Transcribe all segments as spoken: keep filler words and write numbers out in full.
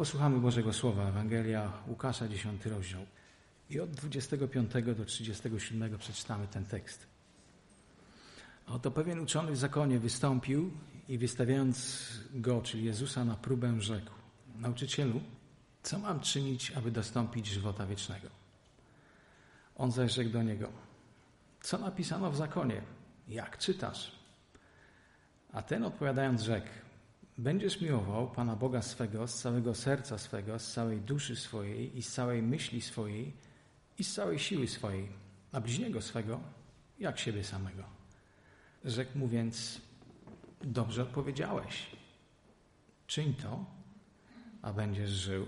Posłuchamy Bożego Słowa, Ewangelia Łukasza, dziesiąty rozdział. I od dwudziestego piątego do trzydziestego siódmego przeczytamy ten tekst. A oto pewien uczony w zakonie wystąpił i wystawiając go, czyli Jezusa, na próbę, rzekł: Nauczycielu, co mam czynić, aby dostąpić żywota wiecznego? On zaś rzekł do niego: co napisano w zakonie? Jak czytasz? A ten odpowiadając rzekł: będziesz miłował Pana Boga swego z całego serca swego, z całej duszy swojej i z całej myśli swojej i z całej siły swojej, a bliźniego swego jak siebie samego. Rzekł mu więc: dobrze odpowiedziałeś. Czyń to, a będziesz żył.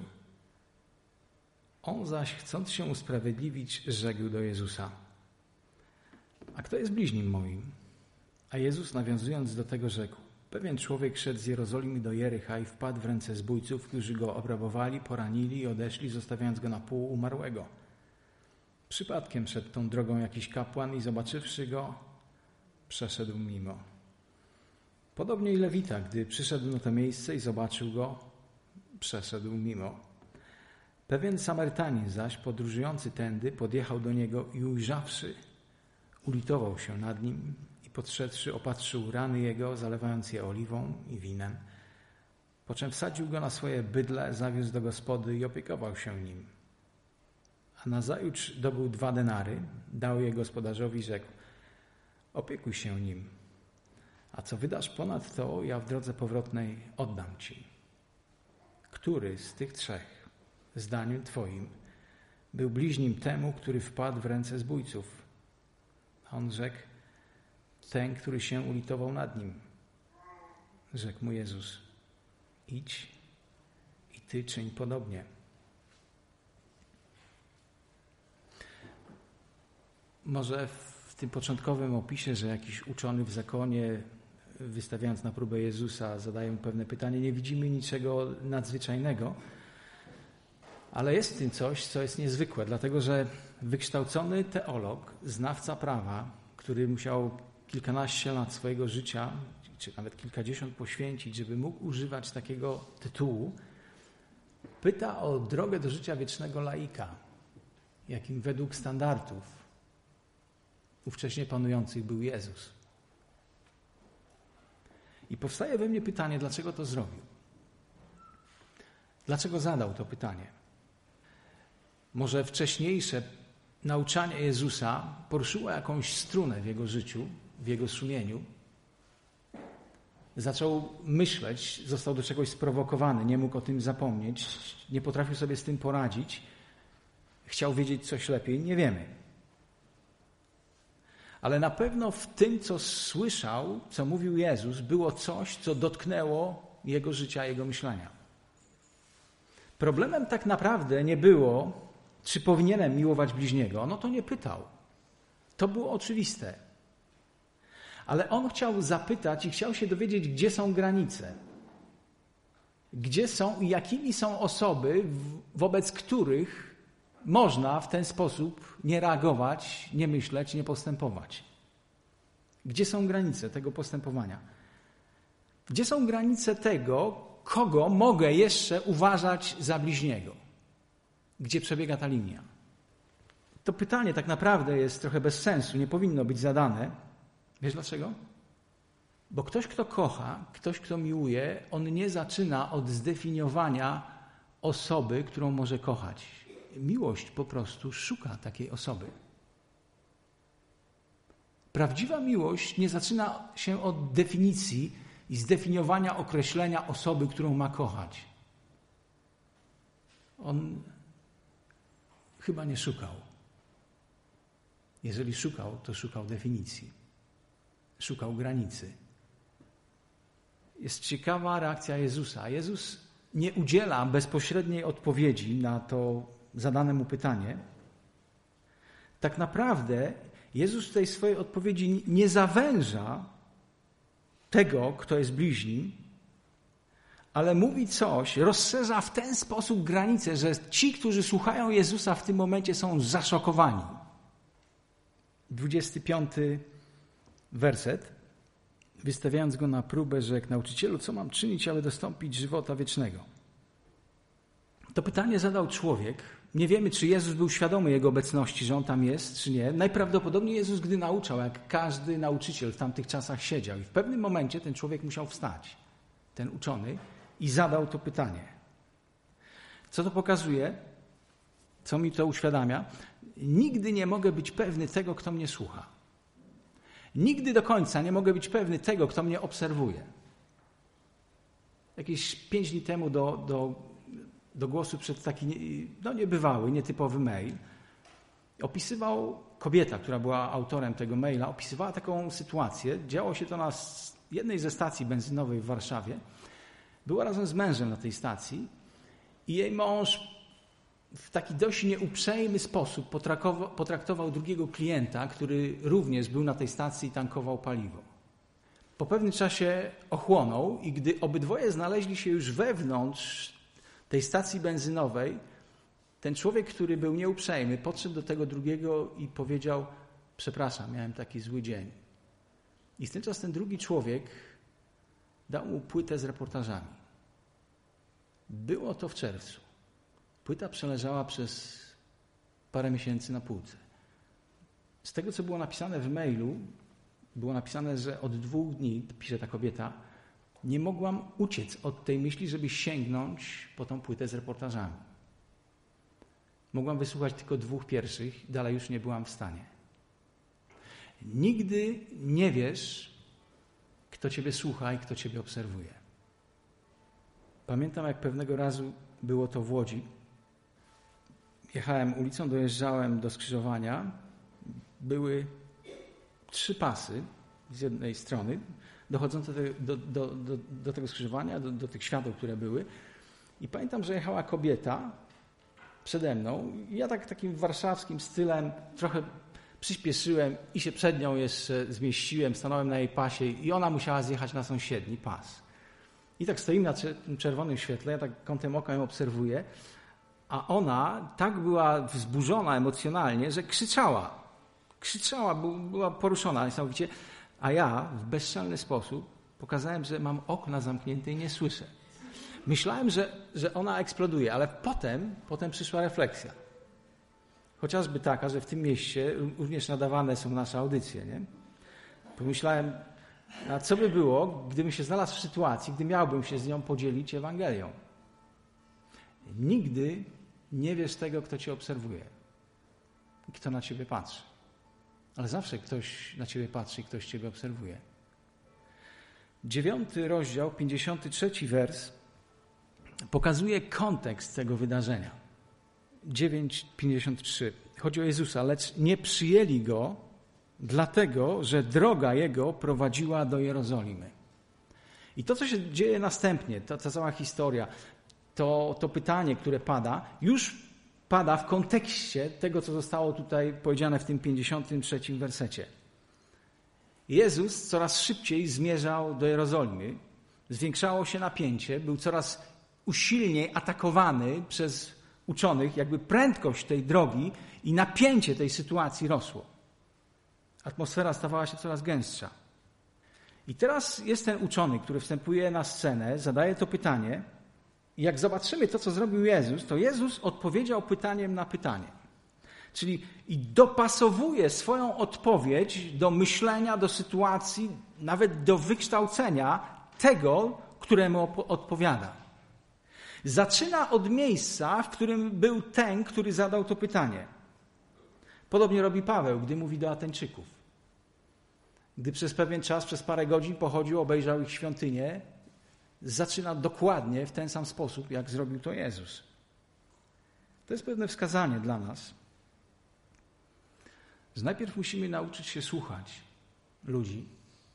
On zaś, chcąc się usprawiedliwić, rzekł do Jezusa: a kto jest bliźnim moim? A Jezus, nawiązując do tego, rzekł: pewien człowiek szedł z Jerozolimy do Jericha i wpadł w ręce zbójców, którzy go obrabowali, poranili i odeszli, zostawiając go na pół umarłego. Przypadkiem szedł tą drogą jakiś kapłan i zobaczywszy go, przeszedł mimo. Podobnie i Lewita, gdy przyszedł na to miejsce i zobaczył go, przeszedł mimo. Pewien Samarytanin zaś, podróżujący tędy, podjechał do niego i ujrzawszy, ulitował się nad nim i podszedłszy, opatrzył rany jego, zalewając je oliwą i winem. Po czym wsadził go na swoje bydle, zawiózł do gospody i opiekował się nim. A nazajutrz dobył dwa denary, dał je gospodarzowi i rzekł: opiekuj się nim, a co wydasz ponad to, ja w drodze powrotnej oddam ci. Który z tych trzech, zdaniem twoim, był bliźnim temu, który wpadł w ręce zbójców? A on rzekł: ten, który się ulitował nad nim. Rzekł mu Jezus: idź i ty czyń podobnie. Może w tym początkowym opisie, że jakiś uczony w zakonie, wystawiając na próbę Jezusa, zadaje mu pewne pytanie, nie widzimy niczego nadzwyczajnego, ale jest w tym coś, co jest niezwykłe, dlatego że wykształcony teolog, znawca prawa, który musiał kilkanaście lat swojego życia, czy nawet kilkadziesiąt poświęcić, żeby mógł używać takiego tytułu, pyta o drogę do życia wiecznego laika, jakim według standardów ówcześnie panujących był Jezus. I powstaje we mnie pytanie, dlaczego to zrobił? Dlaczego zadał to pytanie? Może wcześniejsze nauczanie Jezusa poruszyło jakąś strunę w jego życiu, w jego sumieniu. Zaczął myśleć, został do czegoś sprowokowany, nie mógł o tym zapomnieć, nie potrafił sobie z tym poradzić. Chciał wiedzieć coś lepiej, nie wiemy. Ale na pewno w tym, co słyszał, co mówił Jezus, było coś, co dotknęło jego życia, jego myślenia. Problemem tak naprawdę nie było, czy powinienem miłować bliźniego. On o to nie pytał. To było oczywiste. Ale on chciał zapytać i chciał się dowiedzieć, gdzie są granice. Gdzie są i jakimi są osoby, wobec których można w ten sposób nie reagować, nie myśleć, nie postępować. Gdzie są granice tego postępowania? Gdzie są granice tego, kogo mogę jeszcze uważać za bliźniego? Gdzie przebiega ta linia? To pytanie tak naprawdę jest trochę bez sensu, nie powinno być zadane. Wiesz dlaczego? Bo ktoś, kto kocha, ktoś, kto miłuje, on nie zaczyna od zdefiniowania osoby, którą może kochać. Miłość po prostu szuka takiej osoby. Prawdziwa miłość nie zaczyna się od definicji i zdefiniowania określenia osoby, którą ma kochać. On chyba nie szukał. Jeżeli szukał, to szukał definicji. Szukał granicy. Jest ciekawa reakcja Jezusa. Jezus nie udziela bezpośredniej odpowiedzi na to zadane mu pytanie. Tak naprawdę Jezus w tej swojej odpowiedzi nie zawęża tego, kto jest bliźnim, ale mówi coś, rozszerza w ten sposób granice, że ci, którzy słuchają Jezusa w tym momencie, są zaszokowani. dwudziesty piąty werset. Wystawiając go na próbę, rzekł: nauczycielu, co mam czynić, aby dostąpić żywota wiecznego? To pytanie zadał człowiek. Nie wiemy, czy Jezus był świadomy Jego obecności, że On tam jest, czy nie. Najprawdopodobniej Jezus, gdy nauczał, jak każdy nauczyciel w tamtych czasach siedział. I w pewnym momencie ten człowiek musiał wstać, ten uczony, i zadał to pytanie. Co to pokazuje? Co mi to uświadamia? Nigdy nie mogę być pewny tego, kto mnie słucha. Nigdy do końca nie mogę być pewny tego, kto mnie obserwuje. Jakieś pięć dni temu do, do, do głosu przed taki no niebywały, nietypowy mail. Opisywał kobieta, która była autorem tego maila, opisywała taką sytuację. Działo się to na jednej ze stacji benzynowej w Warszawie. Była razem z mężem na tej stacji i jej mąż w taki dość nieuprzejmy sposób potraktował, potraktował drugiego klienta, który również był na tej stacji i tankował paliwo. Po pewnym czasie ochłonął i gdy obydwoje znaleźli się już wewnątrz tej stacji benzynowej, ten człowiek, który był nieuprzejmy, podszedł do tego drugiego i powiedział: przepraszam, miałem taki zły dzień. I w ten czas ten drugi człowiek dał mu płytę z reportażami. Było to w czerwcu. Płyta przeleżała przez parę miesięcy na półce. Z tego, co było napisane w mailu, było napisane, że od dwóch dni, pisze ta kobieta, nie mogłam uciec od tej myśli, żeby sięgnąć po tą płytę z reportażami. Mogłam wysłuchać tylko dwóch pierwszych, dalej już nie byłam w stanie. Nigdy nie wiesz, kto ciebie słucha i kto ciebie obserwuje. Pamiętam, jak pewnego razu było to w Łodzi. Jechałem ulicą, dojeżdżałem do skrzyżowania. Były trzy pasy z jednej strony, dochodzące do, do, do, do tego skrzyżowania, do, do tych świateł, które były. I pamiętam, że jechała kobieta przede mną. Ja tak takim warszawskim stylem trochę przyspieszyłem i się przed nią jeszcze zmieściłem, stanąłem na jej pasie i ona musiała zjechać na sąsiedni pas. I tak stoimy na tym czerwonym świetle, ja tak kątem oka ją obserwuję, a ona tak była wzburzona emocjonalnie, że krzyczała. Krzyczała, była poruszona niesamowicie, a ja w bezczelny sposób pokazałem, że mam okna zamknięte i nie słyszę. Myślałem, że, że ona eksploduje, ale potem, potem przyszła refleksja. Chociażby taka, że w tym mieście również nadawane są nasze audycje, nie? Pomyślałem, a co by było, gdybym się znalazł w sytuacji, gdy miałbym się z nią podzielić Ewangelią. Nigdy nie wiesz tego, kto cię obserwuje i kto na ciebie patrzy. Ale zawsze ktoś na ciebie patrzy i ktoś ciebie obserwuje. Dziewiąty rozdział, pięćdziesiąty trzeci wers pokazuje kontekst tego wydarzenia. dziewięć pięćdziesiąt trzy. Chodzi o Jezusa, lecz nie przyjęli Go, dlatego, że droga Jego prowadziła do Jerozolimy. I to, co się dzieje następnie, ta, ta cała historia, to, to pytanie, które pada, już pada w kontekście tego, co zostało tutaj powiedziane w tym pięćdziesiątym trzecim wersecie. Jezus coraz szybciej zmierzał do Jerozolimy, zwiększało się napięcie, był coraz usilniej atakowany przez uczonych, jakby prędkość tej drogi i napięcie tej sytuacji rosło. Atmosfera stawała się coraz gęstsza. I teraz jest ten uczony, który wstępuje na scenę, zadaje to pytanie i jak zobaczymy to, co zrobił Jezus, to Jezus odpowiedział pytaniem na pytanie. Czyli i dopasowuje swoją odpowiedź do myślenia, do sytuacji, nawet do wykształcenia tego, któremu odpowiada. Zaczyna od miejsca, w którym był ten, który zadał to pytanie. Podobnie robi Paweł, gdy mówi do Ateńczyków. Gdy przez pewien czas, przez parę godzin pochodził, obejrzał ich świątynię, zaczyna dokładnie w ten sam sposób, jak zrobił to Jezus. To jest pewne wskazanie dla nas, że najpierw musimy nauczyć się słuchać ludzi,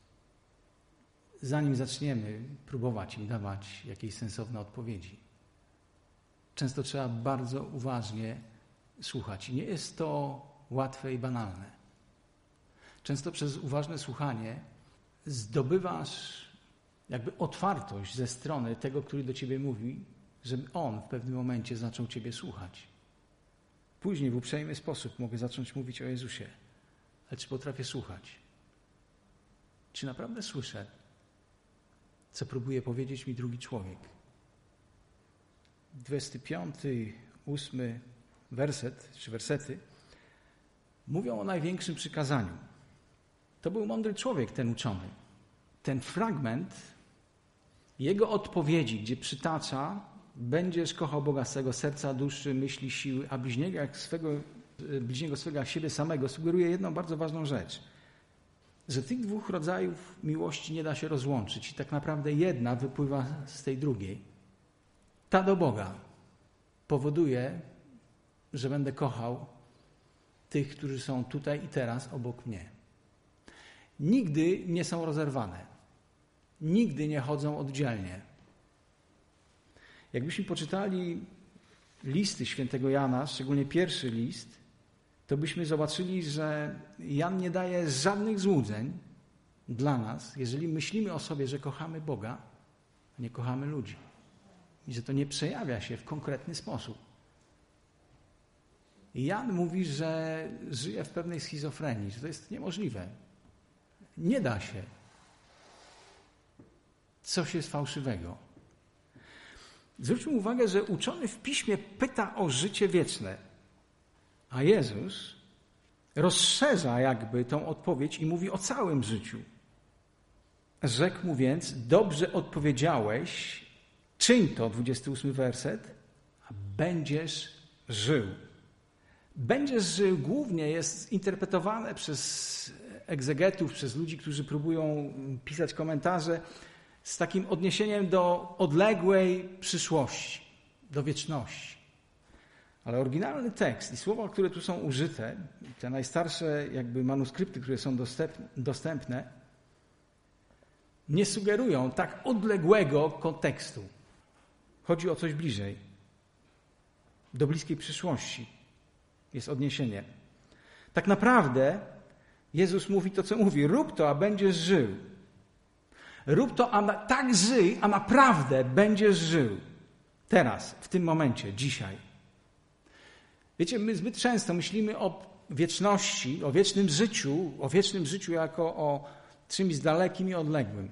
zanim zaczniemy próbować im dawać jakieś sensowne odpowiedzi. Często trzeba bardzo uważnie słuchać. I nie jest to łatwe i banalne. Często przez uważne słuchanie zdobywasz jakby otwartość ze strony tego, który do ciebie mówi, żeby on w pewnym momencie zaczął ciebie słuchać. Później w uprzejmy sposób mogę zacząć mówić o Jezusie. Ale czy potrafię słuchać? Czy naprawdę słyszę, co próbuje powiedzieć mi drugi człowiek? dwudziesty piąty, ósmy werset, czy wersety mówią o największym przykazaniu. To był mądry człowiek, ten uczony. Ten fragment jego odpowiedzi, gdzie przytacza: będziesz kochał Boga z całego serca, duszy, myśli, siły, a bliźniego jak swego, bliźniego swego jak siebie samego, sugeruje jedną bardzo ważną rzecz. Że tych dwóch rodzajów miłości nie da się rozłączyć i tak naprawdę jedna wypływa z tej drugiej. Ta do Boga powoduje, że będę kochał tych, którzy są tutaj i teraz obok mnie. Nigdy nie są rozerwane. Nigdy nie chodzą oddzielnie. Jakbyśmy poczytali listy świętego Jana, szczególnie pierwszy list, to byśmy zobaczyli, że Jan nie daje żadnych złudzeń dla nas, jeżeli myślimy o sobie, że kochamy Boga, a nie kochamy ludzi. I że to nie przejawia się w konkretny sposób. I Jan mówi, że żyje w pewnej schizofrenii, że to jest niemożliwe. Nie da się. Coś jest fałszywego. Zwróćmy uwagę, że uczony w Piśmie pyta o życie wieczne, a Jezus rozszerza jakby tą odpowiedź i mówi o całym życiu. Rzekł mu więc: dobrze odpowiedziałeś, czyń to, dwudziesty ósmy werset, a będziesz żył. Będziesz żył głównie jest interpretowane przez egzegetów, przez ludzi, którzy próbują pisać komentarze z takim odniesieniem do odległej przyszłości, do wieczności. Ale oryginalny tekst i słowa, które tu są użyte, te najstarsze jakby manuskrypty, które są dostępne, nie sugerują tak odległego kontekstu. Chodzi o coś bliżej. Do bliskiej przyszłości jest odniesienie. Tak naprawdę Jezus mówi to, co mówi. Rób to, a będziesz żył. Rób to, a na, tak żyj, a naprawdę będziesz żył. Teraz, w tym momencie, dzisiaj. Wiecie, my zbyt często myślimy o wieczności, o wiecznym życiu, o wiecznym życiu jako o czymś dalekim i odległym.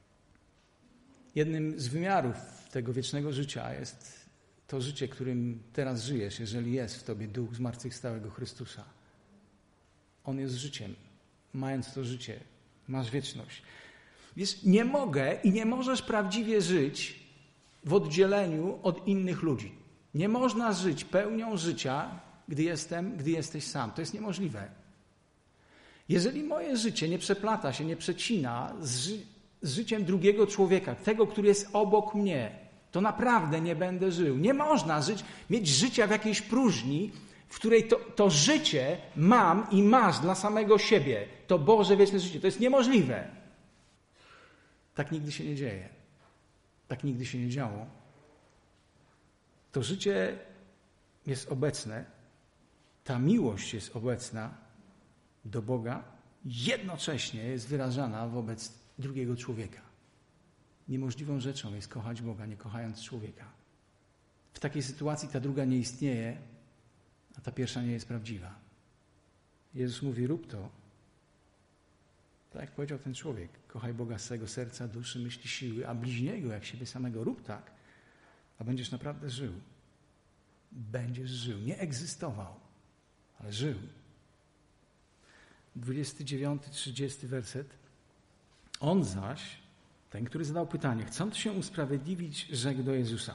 Jednym z wymiarów tego wiecznego życia jest to życie, którym teraz żyjesz, jeżeli jest w tobie duch zmartwychwstałego Chrystusa. On jest życiem. Mając to życie, masz wieczność. Wiesz, nie mogę i nie możesz prawdziwie żyć w oddzieleniu od innych ludzi. Nie można żyć pełnią życia, gdy jestem, gdy jesteś sam. To jest niemożliwe. Jeżeli moje życie nie przeplata się, nie przecina z, ży- z życiem drugiego człowieka, tego, który jest obok mnie, to naprawdę nie będę żył. Nie można żyć, mieć życia w jakiejś próżni, w której to, to życie mam i masz dla samego siebie. To Boże wieczne życie. To jest niemożliwe. Tak nigdy się nie dzieje. Tak nigdy się nie działo. To życie jest obecne, ta miłość jest obecna do Boga, jednocześnie jest wyrażana wobec drugiego człowieka. Niemożliwą rzeczą jest kochać Boga, nie kochając człowieka. W takiej sytuacji ta druga nie istnieje, a ta pierwsza nie jest prawdziwa. Jezus mówi: rób to, tak jak powiedział ten człowiek. Kochaj Boga z całego serca, duszy, myśli, siły, a bliźniego jak siebie samego. Rób tak, a będziesz naprawdę żył. Będziesz żył. Nie egzystował, ale żył. dwudziesty dziewiąty, trzydziesty werset. On zaś, ten, który zadał pytanie, chcąc się usprawiedliwić, rzekł do Jezusa: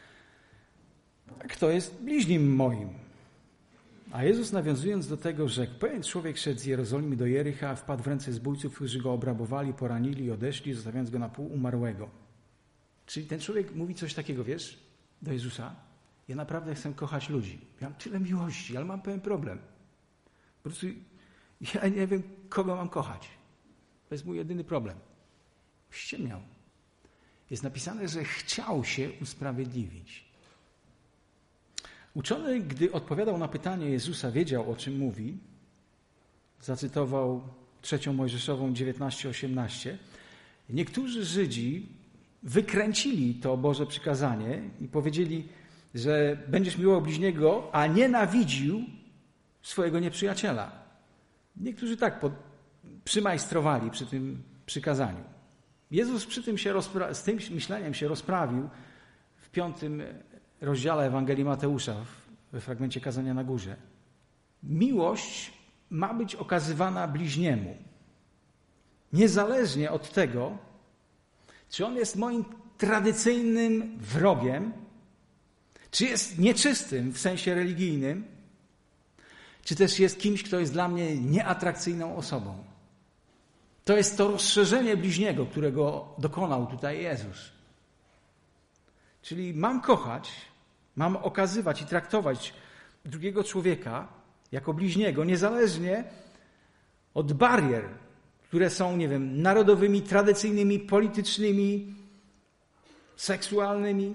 kto jest bliźnim moim? A Jezus, nawiązując do tego, rzekł: pewien człowiek szedł z Jerozolimy do Jericha, wpadł w ręce zbójców, którzy go obrabowali, poranili i odeszli, zostawiając go na pół umarłego. Czyli ten człowiek mówi coś takiego, wiesz, do Jezusa: ja naprawdę chcę kochać ludzi. Ja mam tyle miłości, ale mam pewien problem. Po prostu ja nie wiem, kogo mam kochać. To jest mój jedyny problem. Ściemniał. Jest napisane, że chciał się usprawiedliwić. Uczony, gdy odpowiadał na pytanie Jezusa, wiedział, o czym mówi. Zacytował trzecią Mojżeszową dziewiętnaście osiemnaście. Niektórzy Żydzi wykręcili to Boże przykazanie i powiedzieli, że będziesz miłował bliźniego, a nienawidził swojego nieprzyjaciela. Niektórzy tak pod, przymajstrowali przy tym przykazaniu. Jezus przy tym się rozpra- z tym myśleniem się rozprawił w piątym rozdziale Ewangelii Mateusza, we fragmencie Kazania na Górze. Miłość ma być okazywana bliźniemu. Niezależnie od tego, czy on jest moim tradycyjnym wrogiem, czy jest nieczystym w sensie religijnym, czy też jest kimś, kto jest dla mnie nieatrakcyjną osobą. To jest to rozszerzenie bliźniego, którego dokonał tutaj Jezus. Czyli mam kochać, mam okazywać i traktować drugiego człowieka jako bliźniego, niezależnie od barier, które są, nie wiem, narodowymi, tradycyjnymi, politycznymi, seksualnymi.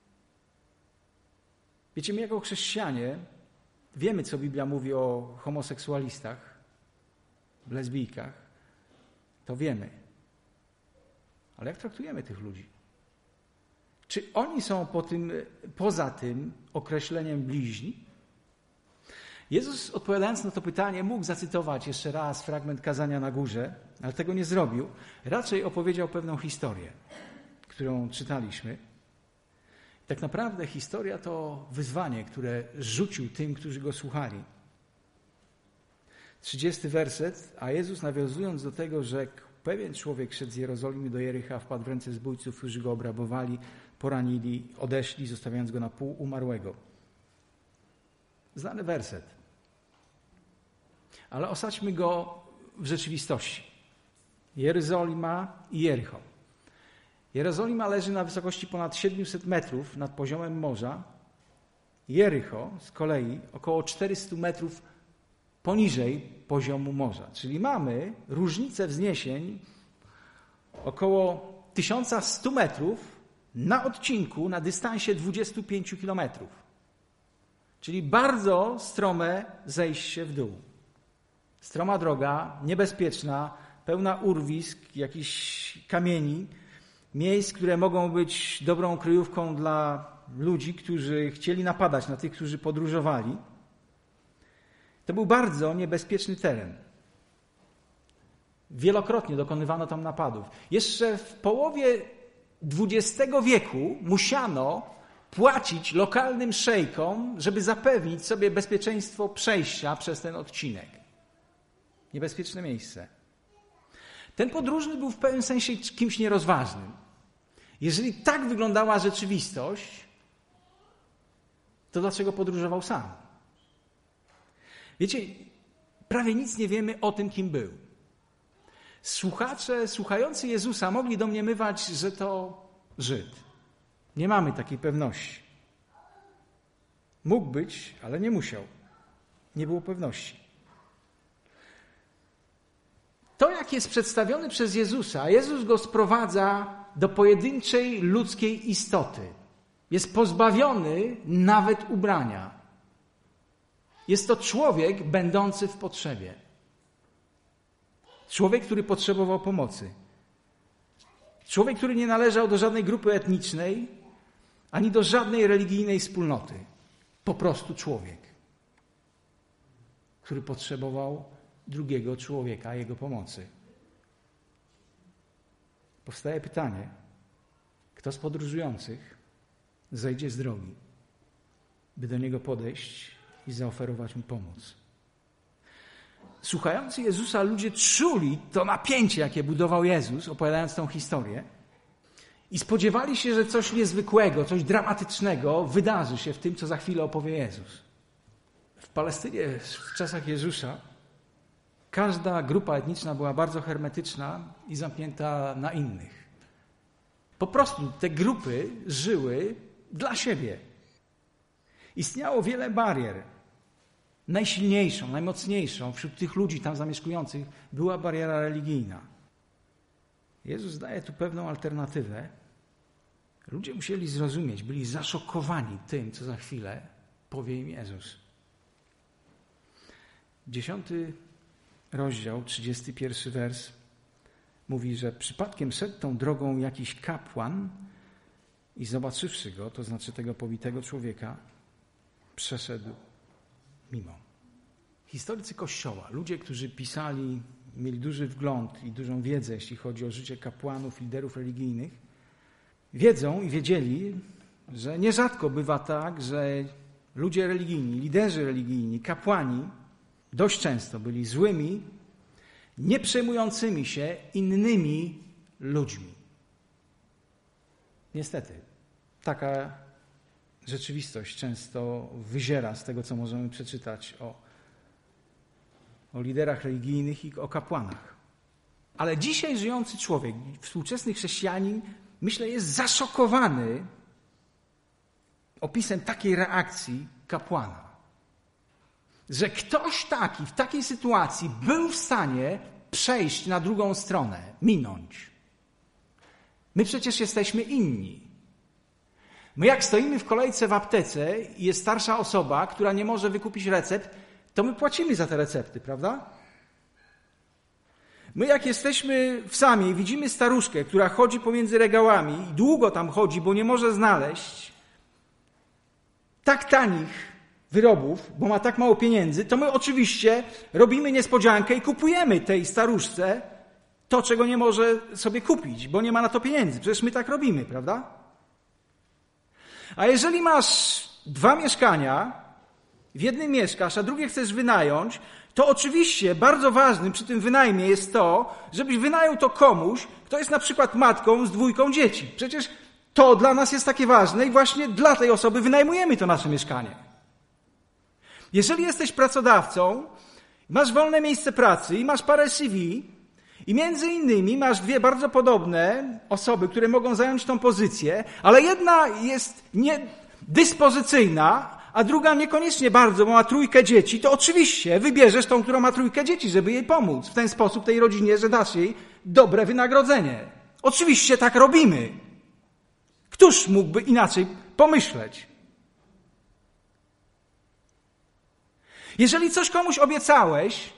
Wiecie, my jako chrześcijanie wiemy, co Biblia mówi o homoseksualistach, lesbijkach. To wiemy. Ale jak traktujemy tych ludzi? Czy oni są po tym, poza tym określeniem bliźni? Jezus, odpowiadając na to pytanie, mógł zacytować jeszcze raz fragment Kazania na Górze, ale tego nie zrobił. Raczej opowiedział pewną historię, którą czytaliśmy. Tak naprawdę historia to wyzwanie, które rzucił tym, którzy go słuchali. trzydziesty werset. A Jezus, nawiązując do tego, rzekł: pewien człowiek szedł z Jerozolimy do Jericha, wpadł w ręce zbójców, którzy go obrabowali, poranili, odeszli, zostawiając go na pół umarłego. Znany werset. Ale osadźmy go w rzeczywistości. Jerozolima i Jericho. Jerozolima leży na wysokości ponad siedemset metrów nad poziomem morza. Jericho z kolei około czterysta metrów poniżej poziomu morza. Czyli mamy różnicę wzniesień około tysiąc sto metrów na odcinku, na dystansie dwudziestu pięciu kilometrów. Czyli bardzo strome zejście w dół. Stroma droga, niebezpieczna, pełna urwisk, jakichś kamieni, miejsc, które mogą być dobrą kryjówką dla ludzi, którzy chcieli napadać na tych, którzy podróżowali. To był bardzo niebezpieczny teren. Wielokrotnie dokonywano tam napadów. Jeszcze w połowie dwudziestego wieku musiano płacić lokalnym szejkom, żeby zapewnić sobie bezpieczeństwo przejścia przez ten odcinek. Niebezpieczne miejsce. Ten podróżny był w pewnym sensie kimś nierozważnym. Jeżeli tak wyglądała rzeczywistość, to dlaczego podróżował sam? Wiecie, prawie nic nie wiemy o tym, kim był. Słuchacze, słuchający Jezusa mogli domniemywać, że to Żyd. Nie mamy takiej pewności. Mógł być, ale nie musiał. Nie było pewności. To, jak jest przedstawiony przez Jezusa, Jezus go sprowadza do pojedynczej ludzkiej istoty. Jest pozbawiony nawet ubrania. Jest to człowiek będący w potrzebie. Człowiek, który potrzebował pomocy. Człowiek, który nie należał do żadnej grupy etnicznej, ani do żadnej religijnej wspólnoty. Po prostu człowiek, który potrzebował drugiego człowieka, jego pomocy. Powstaje pytanie, kto z podróżujących zejdzie z drogi, by do niego podejść i zaoferować mu pomoc. Słuchający Jezusa ludzie czuli to napięcie, jakie budował Jezus, opowiadając tą historię, i spodziewali się, że coś niezwykłego, coś dramatycznego wydarzy się w tym, co za chwilę opowie Jezus. W Palestynie w czasach Jezusa każda grupa etniczna była bardzo hermetyczna i zamknięta na innych. Po prostu te grupy żyły dla siebie. Istniało wiele barier. Najsilniejszą, najmocniejszą wśród tych ludzi tam zamieszkujących była bariera religijna. Jezus daje tu pewną alternatywę. Ludzie musieli zrozumieć, byli zaszokowani tym, co za chwilę powie im Jezus. Dziesiąty rozdział, trzydziesty pierwszy wers mówi, że przypadkiem szedł tą drogą jakiś kapłan i zobaczywszy go, to znaczy tego pobitego człowieka, przeszedł mimo. Historycy Kościoła, ludzie, którzy pisali, mieli duży wgląd i dużą wiedzę, jeśli chodzi o życie kapłanów, liderów religijnych, wiedzą i wiedzieli, że nierzadko bywa tak, że ludzie religijni, liderzy religijni, kapłani dość często byli złymi, nie przejmującymi się innymi ludźmi. Niestety, taka rzeczywistość często wyziera z tego, co możemy przeczytać o, o liderach religijnych i o kapłanach. Ale dzisiaj żyjący człowiek, współczesny chrześcijanin, myślę, jest zaszokowany opisem takiej reakcji kapłana. Że ktoś taki, w takiej sytuacji był w stanie przejść na drugą stronę, minąć. My przecież jesteśmy inni. My jak stoimy w kolejce w aptece i jest starsza osoba, która nie może wykupić recept, to my płacimy za te recepty, prawda? My jak jesteśmy w sami i widzimy staruszkę, która chodzi pomiędzy regałami i długo tam chodzi, bo nie może znaleźć tak tanich wyrobów, bo ma tak mało pieniędzy, to my oczywiście robimy niespodziankę i kupujemy tej staruszce to, czego nie może sobie kupić, bo nie ma na to pieniędzy. Przecież my tak robimy, prawda? A jeżeli masz dwa mieszkania, w jednym mieszkasz, a drugie chcesz wynająć, to oczywiście bardzo ważnym przy tym wynajmie jest to, żebyś wynajął to komuś, kto jest na przykład matką z dwójką dzieci. Przecież to dla nas jest takie ważne i właśnie dla tej osoby wynajmujemy to nasze mieszkanie. Jeżeli jesteś pracodawcą, masz wolne miejsce pracy i masz parę C V i między innymi masz dwie bardzo podobne osoby, które mogą zająć tą pozycję, ale jedna jest niedyspozycyjna, a druga niekoniecznie bardzo, bo ma trójkę dzieci, to oczywiście wybierzesz tą, która ma trójkę dzieci, żeby jej pomóc w ten sposób tej rodzinie, że dasz jej dobre wynagrodzenie. Oczywiście tak robimy. Któż mógłby inaczej pomyśleć? Jeżeli coś komuś obiecałeś,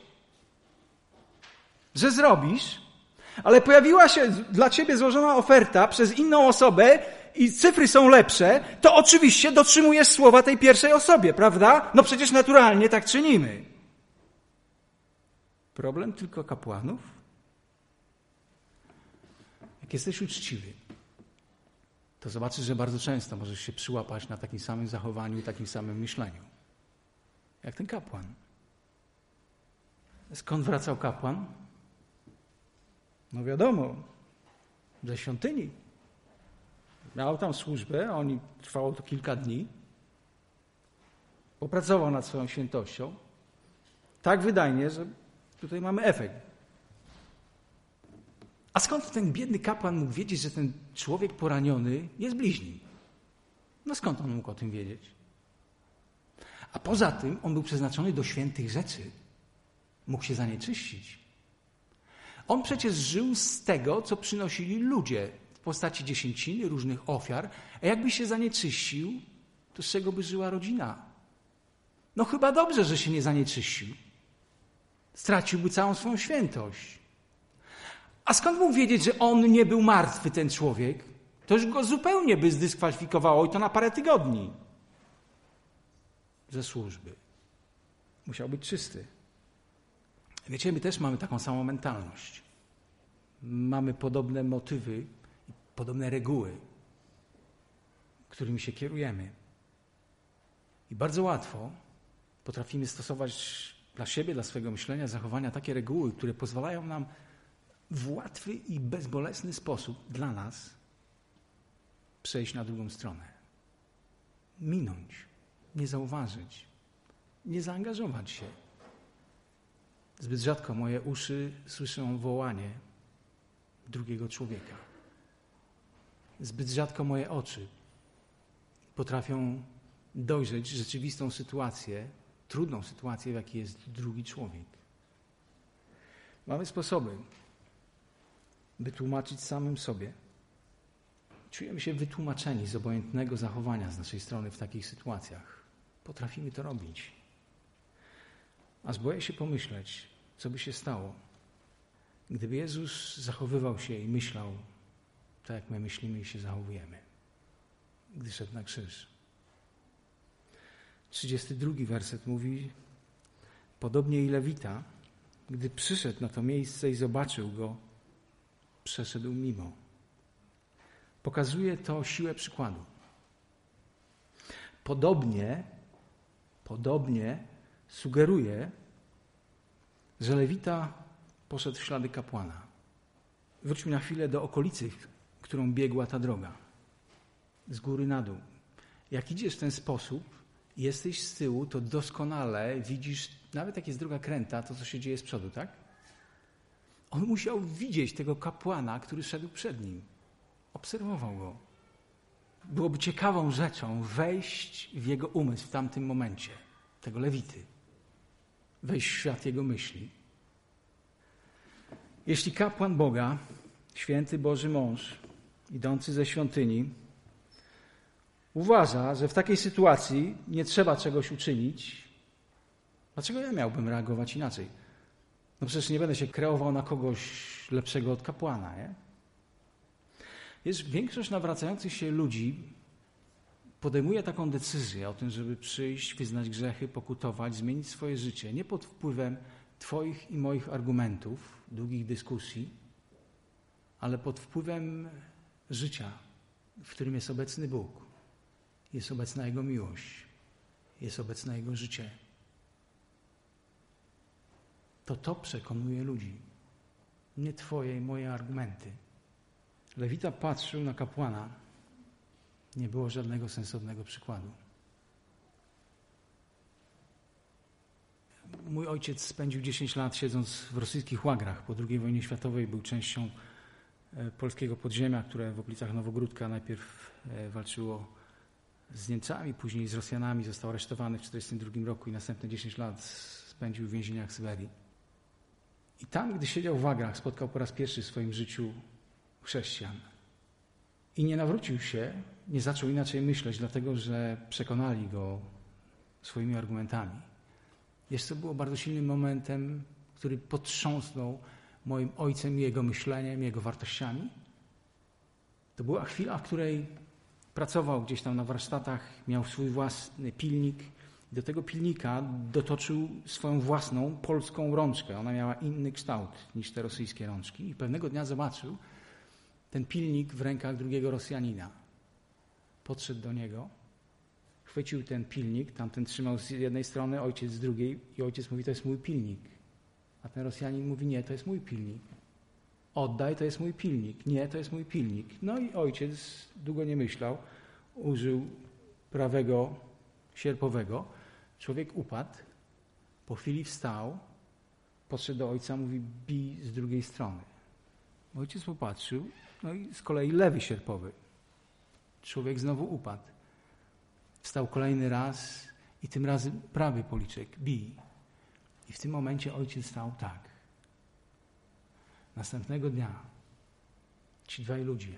że zrobisz, ale pojawiła się dla ciebie złożona oferta przez inną osobę i cyfry są lepsze, to oczywiście dotrzymujesz słowa tej pierwszej osobie, prawda? No przecież naturalnie tak czynimy. Problem tylko kapłanów? Jak jesteś uczciwy, to zobaczysz, że bardzo często możesz się przyłapać na takim samym zachowaniu i takim samym myśleniu. Jak ten kapłan. Skąd wracał kapłan? No wiadomo, ze świątyni. Miał tam służbę, a oni trwało to kilka dni. Popracował nad swoją świętością. Tak wydajnie, że tutaj mamy efekt. A skąd ten biedny kapłan mógł wiedzieć, że ten człowiek poraniony jest bliźnim? No skąd on mógł o tym wiedzieć? A poza tym on był przeznaczony do świętych rzeczy. Mógł się zanieczyścić. On przecież żył z tego, co przynosili ludzie w postaci dziesięciny, różnych ofiar. A jakby się zanieczyścił, to z czego by żyła rodzina? No chyba dobrze, że się nie zanieczyścił. Straciłby całą swoją świętość. A skąd mógł wiedzieć, że on nie był martwy, ten człowiek? To już go zupełnie by zdyskwalifikowało i to na parę tygodni ze służby. Musiał być czysty. Wiecie, my też mamy taką samą mentalność. Mamy podobne motywy, podobne reguły, którymi się kierujemy. I bardzo łatwo potrafimy stosować dla siebie, dla swojego myślenia, zachowania takie reguły, które pozwalają nam w łatwy i bezbolesny sposób dla nas przejść na drugą stronę. Minąć, nie zauważyć, nie zaangażować się. Zbyt rzadko moje uszy słyszą wołanie drugiego człowieka. Zbyt rzadko moje oczy potrafią dojrzeć rzeczywistą sytuację, trudną sytuację, w jakiej jest drugi człowiek. Mamy sposoby, by tłumaczyć samym sobie. Czujemy się wytłumaczeni z obojętnego zachowania z naszej strony w takich sytuacjach. Potrafimy to robić. Aż boję się pomyśleć, co by się stało, gdyby Jezus zachowywał się i myślał tak, jak my myślimy i się zachowujemy, gdy szedł na krzyż. trzydziesty drugi werset mówi: podobnie i Lewita, gdy przyszedł na to miejsce i zobaczył go, przeszedł mimo. Pokazuje to siłę przykładu. Podobnie, podobnie sugeruje, że Lewita poszedł w ślady kapłana. Wróćmy na chwilę do okolicy, którą biegła ta droga. Z góry na dół. Jak idziesz w ten sposób, jesteś z tyłu, to doskonale widzisz, nawet jak jest droga kręta, to co się dzieje z przodu, tak? On musiał widzieć tego kapłana, który szedł przed nim. Obserwował go. Byłoby ciekawą rzeczą wejść w jego umysł w tamtym momencie, tego Lewity. Wejść w świat jego myśli. Jeśli kapłan Boga, święty Boży mąż, idący ze świątyni, uważa, że w takiej sytuacji nie trzeba czegoś uczynić, dlaczego ja miałbym reagować inaczej? No przecież nie będę się kreował na kogoś lepszego od kapłana, nie? Wiesz, większość nawracających się ludzi podejmuje taką decyzję o tym, żeby przyjść, wyznać grzechy, pokutować, zmienić swoje życie, nie pod wpływem twoich i moich argumentów, długich dyskusji, ale pod wpływem życia, w którym jest obecny Bóg. Jest obecna Jego miłość. Jest obecne Jego życie. To to przekonuje ludzi. Nie twoje i moje argumenty. Lewita patrzył na kapłana. Nie było żadnego sensownego przykładu. Mój ojciec spędził dziesięć lat siedząc w rosyjskich łagrach. Po drugiej wojnie światowej był częścią polskiego podziemia, które w okolicach Nowogródka najpierw walczyło z Niemcami, później z Rosjanami. Został aresztowany w tysiąc dziewięćset czterdziestym drugim roku i następne dziesięć lat spędził w więzieniach Syberii. I tam, gdy siedział w łagrach, spotkał po raz pierwszy w swoim życiu chrześcijan. I nie nawrócił się, nie zaczął inaczej myśleć, dlatego że przekonali go swoimi argumentami. Wiesz, co było bardzo silnym momentem, który potrząsnął moim ojcem i jego myśleniem, jego wartościami? To była chwila, w której pracował gdzieś tam na warsztatach, miał swój własny pilnik. Do tego pilnika dotoczył swoją własną polską rączkę. Ona miała inny kształt niż te rosyjskie rączki. I pewnego dnia zobaczył ten pilnik w rękach drugiego Rosjanina. Podszedł do niego, chwycił ten pilnik, tamten trzymał z jednej strony, ojciec z drugiej i ojciec mówi, to jest mój pilnik. A ten Rosjanin mówi, nie, to jest mój pilnik. Oddaj, to jest mój pilnik. Nie, to jest mój pilnik. No i ojciec długo nie myślał, użył prawego sierpowego. Człowiek upadł, po chwili wstał, podszedł do ojca, mówi, bij z drugiej strony. Ojciec popatrzył, no i z kolei lewy sierpowy. Człowiek znowu upadł. Wstał kolejny raz i tym razem prawy policzek, bij. I w tym momencie ojciec stał tak. Następnego dnia ci dwaj ludzie,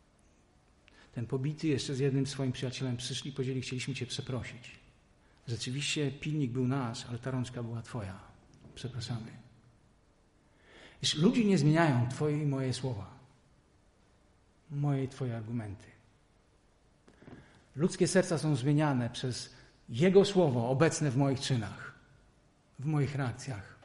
ten pobity jeszcze z jednym swoim przyjacielem przyszli i powiedzieli, chcieliśmy cię przeprosić. Rzeczywiście pilnik był nasz, ale ta rączka była twoja. Przepraszamy. Wiesz, ludzie nie zmieniają twoje i moje słowa. Moje i twoje argumenty. Ludzkie serca są zmieniane przez Jego słowo obecne w moich czynach, w moich reakcjach.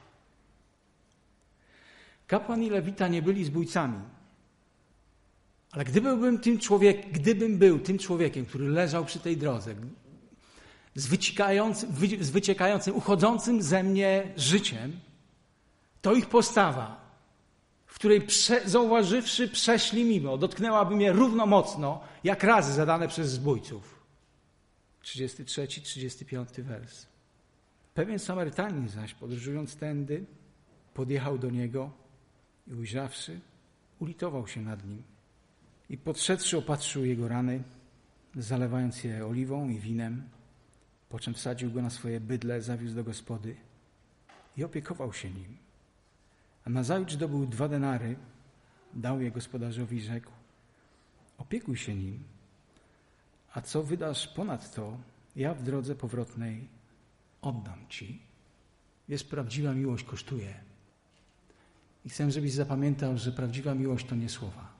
Kapłan i Lewita nie byli zbójcami. Ale gdybym tym człowiek, gdybym był tym człowiekiem, który leżał przy tej drodze, z wyciekającym, z wyciekającym, uchodzącym ze mnie życiem, to ich postawa, w której prze, zauważywszy przeszli mimo, dotknęłaby mnie równo mocno, jak razy zadane przez zbójców. trzydziesty trzeci, trzydziesty piąty wers. Pewien Samarytanin zaś, podróżując tędy, podjechał do niego i ujrzawszy, ulitował się nad nim. I podszedłszy, opatrzył jego rany, zalewając je oliwą i winem, po czym wsadził go na swoje bydle, zawiózł do gospody i opiekował się nim. A nazajutrz dobył dwa denary, dał je gospodarzowi i rzekł, opiekuj się nim, a co wydasz ponad to, ja w drodze powrotnej oddam ci. Wiesz, prawdziwa miłość kosztuje. I chcę, żebyś zapamiętał, że prawdziwa miłość to nie słowa.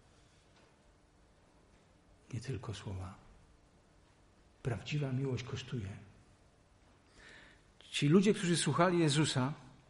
Nie tylko słowa. Prawdziwa miłość kosztuje. Ci ludzie, którzy słuchali Jezusa,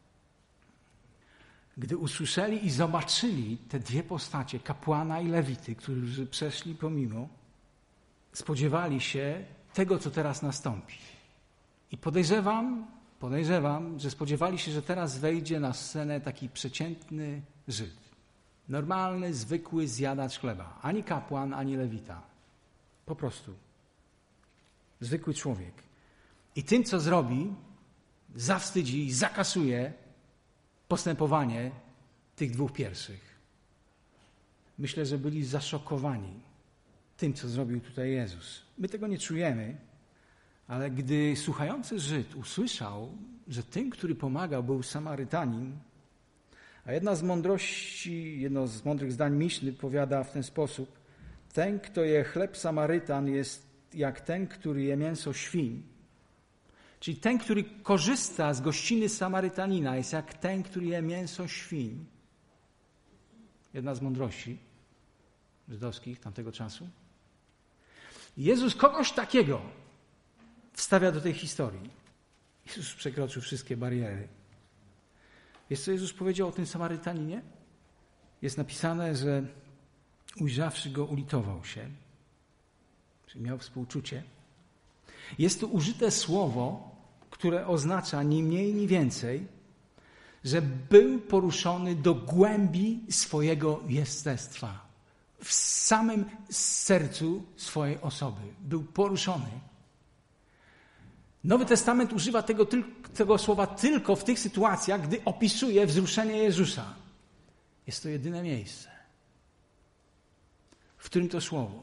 gdy usłyszeli i zobaczyli te dwie postacie, kapłana i Lewity, którzy przeszli pomimo, spodziewali się tego, co teraz nastąpi. I podejrzewam, podejrzewam, że spodziewali się, że teraz wejdzie na scenę taki przeciętny Żyd. Normalny, zwykły zjadacz chleba. Ani kapłan, ani lewita. Po prostu. Zwykły człowiek. I tym, co zrobi, zawstydzi i zakasuje postępowanie tych dwóch pierwszych. Myślę, że byli zaszokowani tym, co zrobił tutaj Jezus. My tego nie czujemy, ale gdy słuchający Żyd usłyszał, że tym, który pomagał, był Samarytanin, a jedna z mądrości, jedno z mądrych zdań Miszny powiada w ten sposób: ten, kto je chleb Samarytan, jest jak ten, który je mięso świń. Czyli ten, który korzysta z gościny Samarytanina, jest jak ten, który je mięso świń. Jedna z mądrości żydowskich tamtego czasu. Jezus kogoś takiego wstawia do tej historii. Jezus przekroczył wszystkie bariery. Wiesz, co Jezus powiedział o tym Samarytaninie? Jest napisane, że ujrzawszy go, ulitował się. Czyli miał współczucie. Jest tu użyte słowo, które oznacza ni mniej, ni więcej, że był poruszony do głębi swojego jestestwa. W samym sercu swojej osoby. Był poruszony. Nowy Testament używa tego, tego słowa tylko w tych sytuacjach, gdy opisuje wzruszenie Jezusa. Jest to jedyne miejsce, w którym to słowo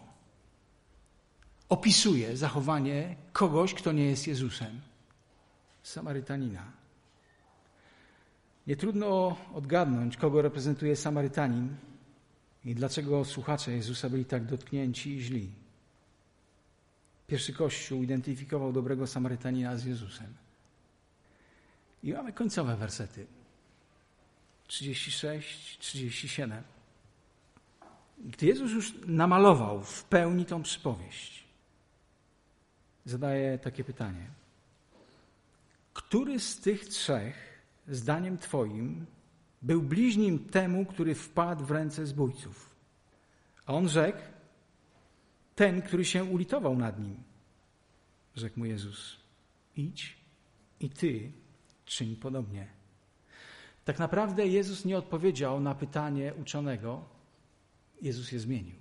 opisuje zachowanie kogoś, kto nie jest Jezusem. Samarytanina. Nie trudno odgadnąć, kogo reprezentuje Samarytanin i dlaczego słuchacze Jezusa byli tak dotknięci i źli. Pierwszy Kościół identyfikował dobrego Samarytanina z Jezusem. I mamy końcowe wersety. trzydzieści sześć, trzydzieści siedem. Gdy Jezus już namalował w pełni tą przypowieść, zadaje takie pytanie. Który z tych trzech, zdaniem Twoim, był bliźnim temu, który wpadł w ręce zbójców? A on rzekł, ten, który się ulitował nad nim. Rzekł mu Jezus, idź i ty czyń podobnie. Tak naprawdę Jezus nie odpowiedział na pytanie uczonego. Jezus je zmienił.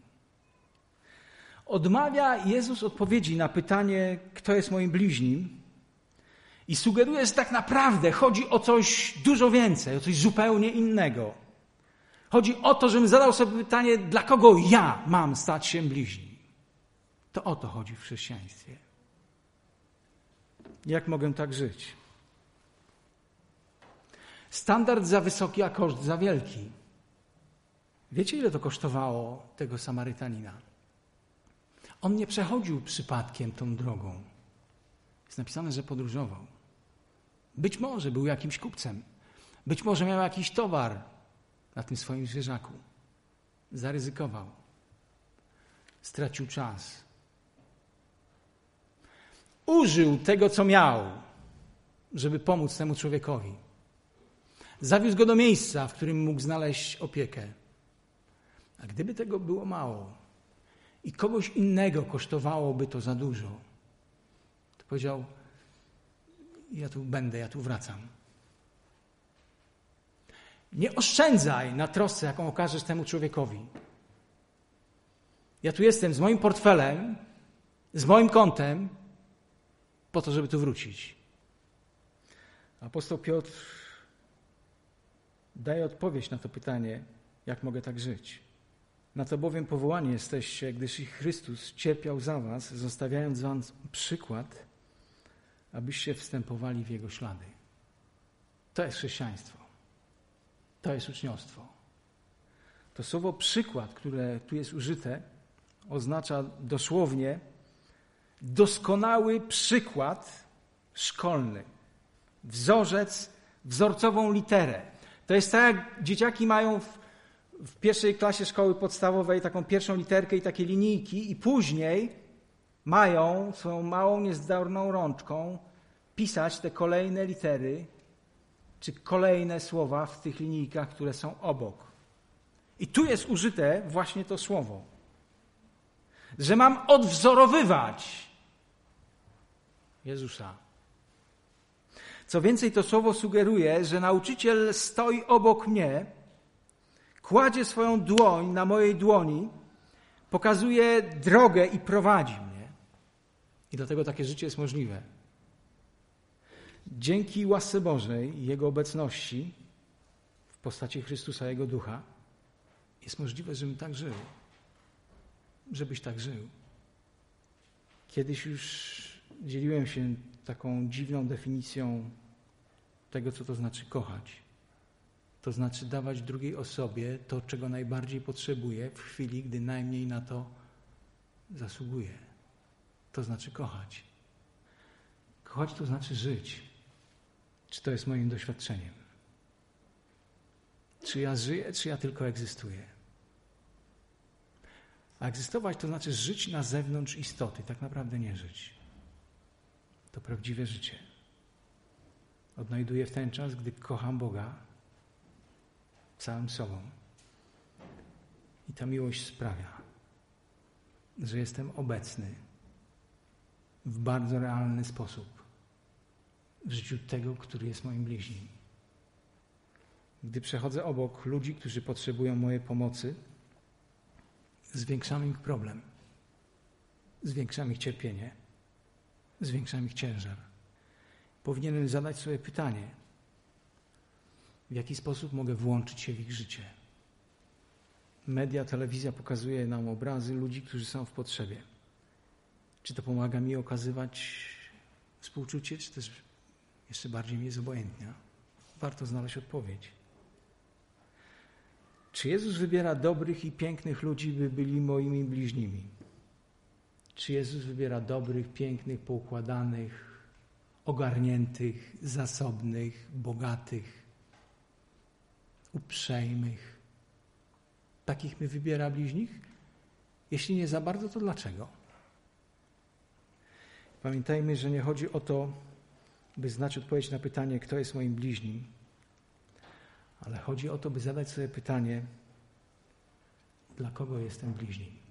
Odmawia Jezus odpowiedzi na pytanie, kto jest moim bliźnim, i sugeruje, że tak naprawdę chodzi o coś dużo więcej, o coś zupełnie innego. Chodzi o to, żebym zadał sobie pytanie, dla kogo ja mam stać się bliźnim. To o to chodzi w chrześcijaństwie. Jak mogę tak żyć? Standard za wysoki, a koszt za wielki. Wiecie, ile to kosztowało tego Samarytanina? On nie przechodził przypadkiem tą drogą. Jest napisane, że podróżował. Być może był jakimś kupcem. Być może miał jakiś towar na tym swoim zwierzaku. Zaryzykował. Stracił czas. Użył tego, co miał, żeby pomóc temu człowiekowi. Zawiózł go do miejsca, w którym mógł znaleźć opiekę. A gdyby tego było mało i kogoś innego kosztowałoby to za dużo, to powiedział, ja tu będę, ja tu wracam. Nie oszczędzaj na trosce, jaką okażesz temu człowiekowi. Ja tu jestem z moim portfelem, z moim kontem, po to, żeby tu wrócić. Apostoł Piotr daje odpowiedź na to pytanie, jak mogę tak żyć. Na to bowiem powołani jesteście, gdyż i Chrystus cierpiał za was, zostawiając wam przykład, abyście wstępowali w Jego ślady. To jest chrześcijaństwo. To jest uczniostwo. To słowo przykład, które tu jest użyte, oznacza dosłownie doskonały przykład szkolny. Wzorzec, wzorcową literę. To jest tak, jak dzieciaki mają w, w pierwszej klasie szkoły podstawowej taką pierwszą literkę i takie linijki i później mają swoją małą, niezdarną rączką pisać te kolejne litery czy kolejne słowa w tych linijkach, które są obok. I tu jest użyte właśnie to słowo. Że mam odwzorowywać Jezusa. Co więcej, to słowo sugeruje, że nauczyciel stoi obok mnie, kładzie swoją dłoń na mojej dłoni, pokazuje drogę i prowadzi mnie. I dlatego takie życie jest możliwe. Dzięki łasce Bożej i Jego obecności w postaci Chrystusa, Jego Ducha, jest możliwe, żebym tak żył. Żebyś tak żył. Kiedyś już dzieliłem się taką dziwną definicją tego, co to znaczy kochać. To znaczy dawać drugiej osobie to, czego najbardziej potrzebuje w chwili, gdy najmniej na to zasługuje. To znaczy kochać. Kochać to znaczy żyć. Czy to jest moim doświadczeniem? Czy ja żyję, czy ja tylko egzystuję? A egzystować to znaczy żyć na zewnątrz istoty, tak naprawdę nie żyć. To prawdziwe życie. Odnajduję w ten czas, gdy kocham Boga całym sobą. I ta miłość sprawia, że jestem obecny w bardzo realny sposób w życiu tego, który jest moim bliźnim. Gdy przechodzę obok ludzi, którzy potrzebują mojej pomocy, zwiększam ich problem, zwiększam ich cierpienie, zwiększam ich ciężar. Powinienem zadać sobie pytanie, w jaki sposób mogę włączyć się w ich życie. Media, telewizja pokazuje nam obrazy ludzi, którzy są w potrzebie. Czy to pomaga mi okazywać współczucie, czy też jeszcze bardziej mnie zobojętnia? Warto znaleźć odpowiedź. Czy Jezus wybiera dobrych i pięknych ludzi, by byli moimi bliźnimi? Czy Jezus wybiera dobrych, pięknych, poukładanych, ogarniętych, zasobnych, bogatych, uprzejmych? Takich my wybiera bliźnich? Jeśli nie za bardzo, to dlaczego? Pamiętajmy, że nie chodzi o to, by znać odpowiedź na pytanie, kto jest moim bliźnim, ale chodzi o to, by zadać sobie pytanie, dla kogo jestem bliźnim.